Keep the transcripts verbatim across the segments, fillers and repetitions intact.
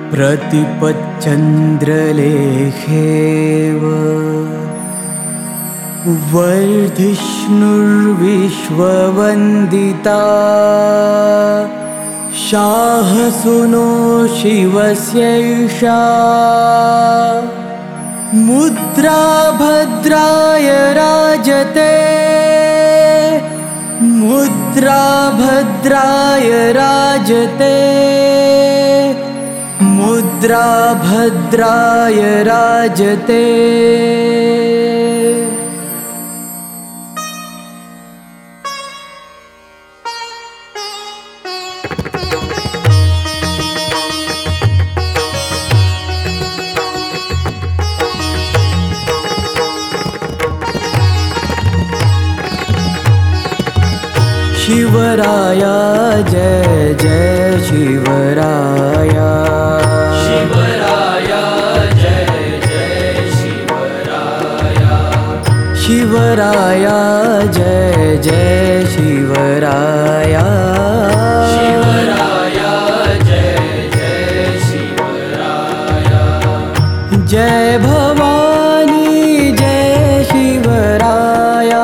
प्रतिपच्चन्द्रलेखेव वर्धिष्णुर्विश्ववन्दिता शाहसुनो शिवस्यैषा मुद्रा भद्राय राजते मुद्रा भद्राय राजते मुद्रा भद्राय राजते। शिवराया जय जय शिवराया शिवराया जय जय शिवराया शिवराया जय जय शिवराया शिवराया जय जय शिवराया जय भवानी जय शिवराया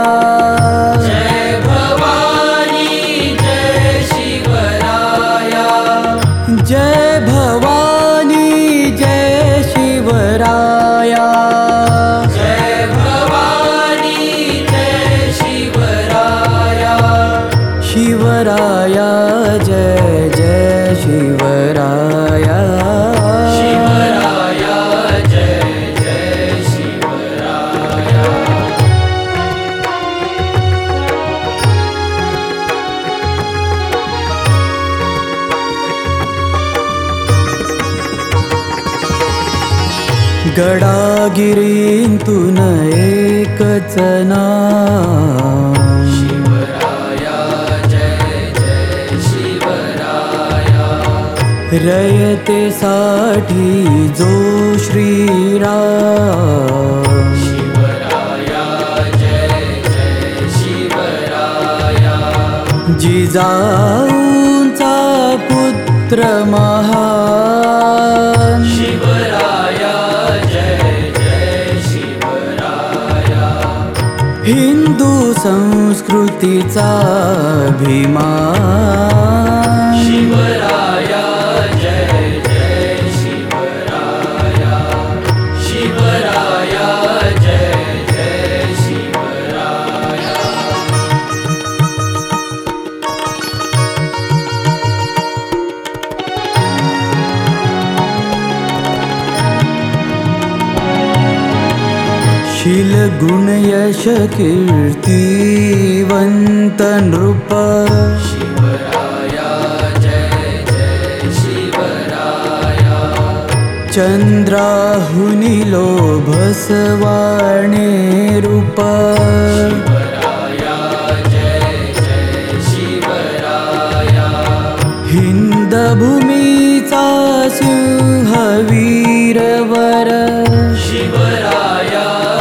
जय भवानी जय शिवराया जय भवानी जय शिवराया शिवराया जय जय शिवराया शिवराया जय जय शिवराया गडागिरींतून एकच नाम शिवराया जय जय शिवराया रयतेसाठी जो श्रीराम शिवराया जय जय शिवराया जिजाऊंचा पुत्र महान शिवराया हिंदू संस्कृतीचा अभिमान शिवराया जय जय शिवराया शिवराया जय जय शिवराया शील गुण यश कीर्तिवंत नृप शिवराया जय जय शिवराया चंद्राहुनी लोभसवाणे रूप शिवराया जय जय शिवराया हिंद भूमीचा सिंह वीरवर शिवराया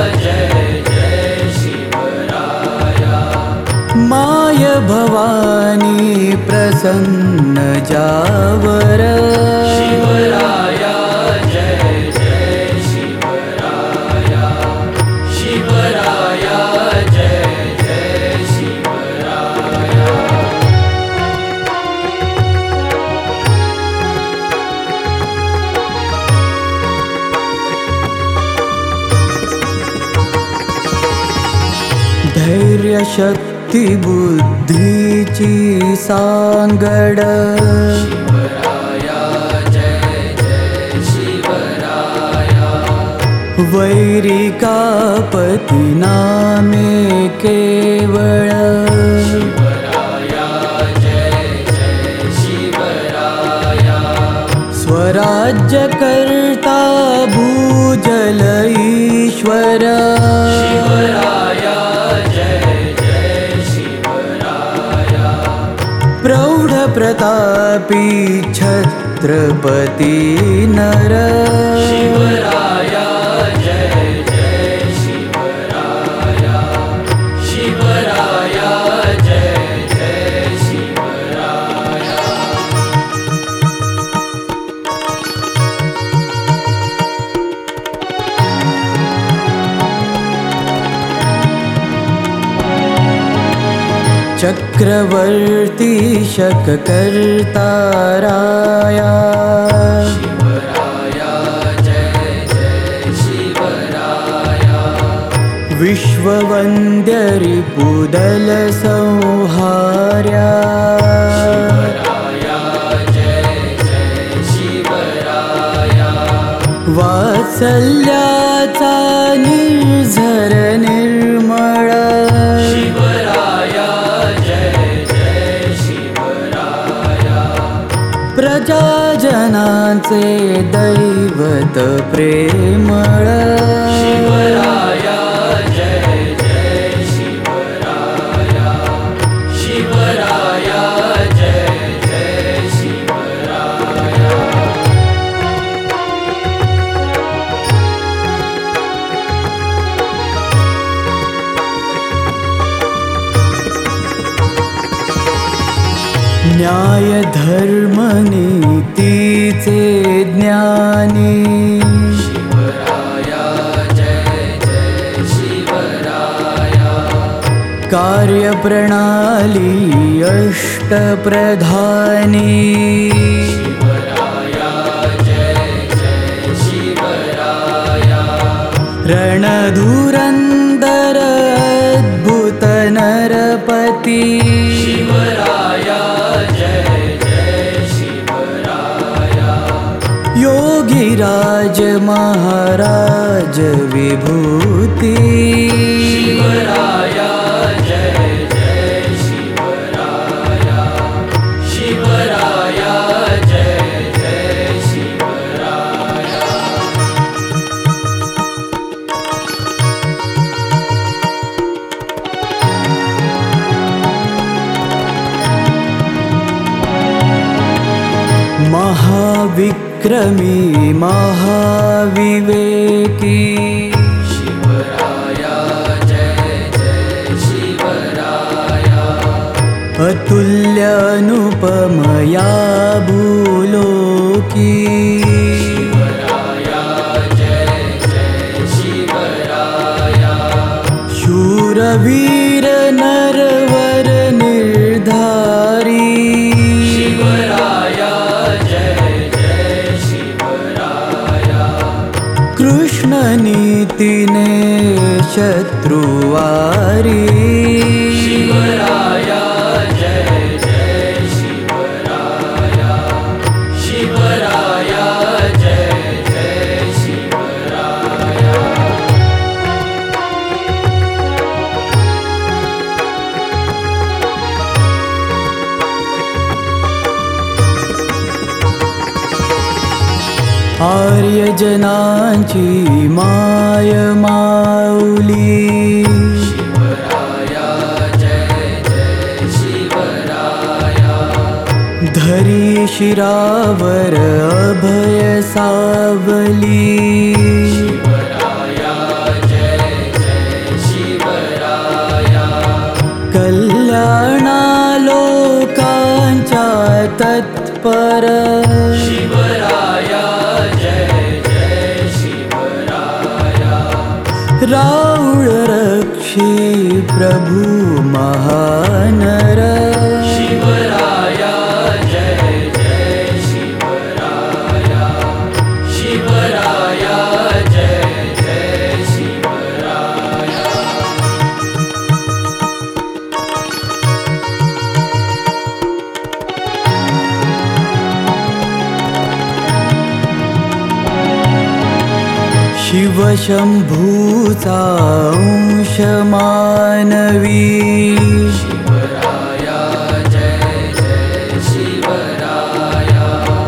माय भवानी प्रसन्न जावर शिवराया जय जय शिवराया शिवराया जय जय शिवराया धैर्य शक्ती बुद्धीची सांगड शिवराया जय जय शिवराया वैरिकापती नामे केवळ शिवराया जय जय शिवराया स्वराज्य करता भूजल ईश्वर शिवराया जय जय शिवराया प्रौढ प्रतापी छत्रपती नर शिवराया जय जय शिवराया शिवराया जय जय शिवराया चक्रवर्ती शककर्ता राया शिवराया जय जय शिवराया विश्ववन्द्य रिपुदल संहार्या शिवराया जय जय शिवराया वात्सल्याचा निर्झर निर्मळ शिवराया जय जय शिवराया प्रजाजनांचे दैवत प्रेमळ शिवराया जय जय शिवराया शिवराया जय जय शिवराया न्याय धर्म नीतीचे ज्ञानी शिवराया जय जय शिवराया कार्यप्रणाली अष्टप्रधानी शिवराया जय जय शिवराया रणधुरंदर अद्भुत नरपती शिवराया जय जय शिवराया योगीराज महाराज विभूती शिवराया जय जय शिवराया शिवराया जय जय शिवराया महाविक्रमी महाविवेकी शिवराया जय जय शिवराया अतुल्य अनुपमया भूलोकी शिवराया जय जय शिवराया शूरवीर नरवर निर्धारी शिवराया जय जय शिवराया कृष्ण नीतीने शत्रुवारी शिवराया जय जय शिवराया शिवराया जय जय शिवराया आर्यजनांची माय माऊली शिवराया जय जय शिवराया धरी शिरावर अभय सावली शिवराया जय जय शिवराया कल्याणा लोकांच्या तत्पर शिवराया जय जय शिवराया राऊळ रक्षी प्रभू महानर शिवराया जय जय शिवराया शिवराया जय जय शिवराया शिवशंभूचा अंश मानवी शिवराया जय जय शिवराया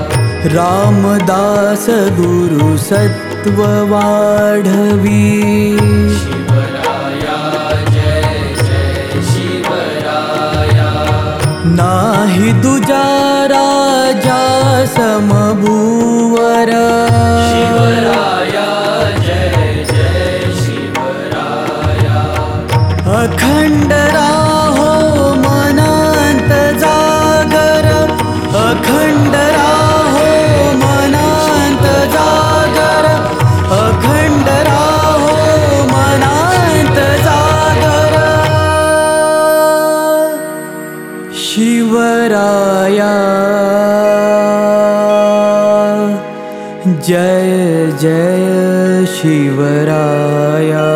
रामदास गुरु सत्व वाढवी शिवराया जय जय शिवराया नाही दुजा राजा समभूवर शिवराया जय जय शिवराया अखंड राहो मनांत जागर अखंड राहो मनांत जागर अखंड राहो मनांत जागर जय जय शिवराया।